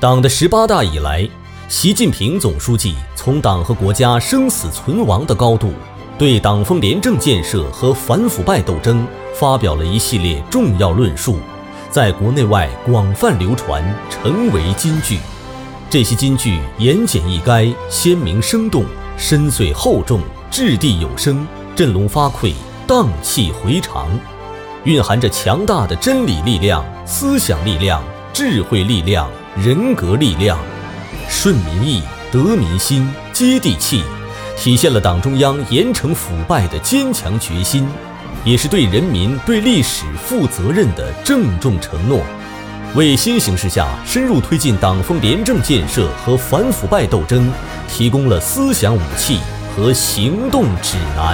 党的18大以来，习近平总书记从党和国家生死存亡的高度，对党风廉政建设和反腐败斗争发表了一系列重要论述，在国内外广泛流传，成为金句。这些金句言简意赅，鲜明生动，深邃厚重，掷地有声，振聋发聩，荡气回肠，蕴含着强大的真理力量、思想力量、智慧力量、人格力量，顺民意，得民心，接地气，体现了党中央严惩腐败的坚强决心，也是对人民、对历史负责任的郑重承诺，为新形势下深入推进党风廉政建设和反腐败斗争提供了思想武器和行动指南。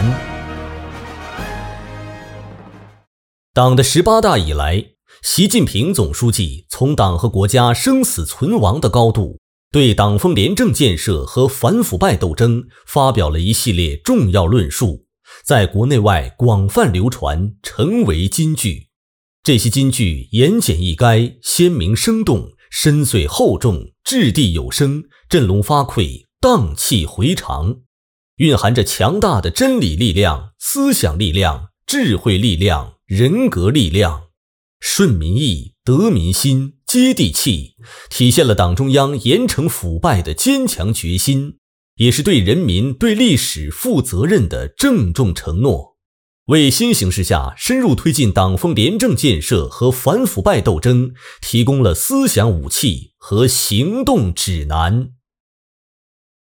党的18大以来，习近平总书记从党和国家生死存亡的高度，对党风廉政建设和反腐败斗争发表了一系列重要论述，在国内外广泛流传，成为金句。这些金句言简意赅，鲜明生动，深邃厚重，掷地有声，振聋发聩，荡气回肠，蕴含着强大的真理力量、思想力量、智慧力量、人格力量，顺民意，得民心，接地气，体现了党中央严惩腐败的坚强决心，也是对人民、对历史负责任的郑重承诺，为新形势下深入推进党风廉政建设和反腐败斗争提供了思想武器和行动指南。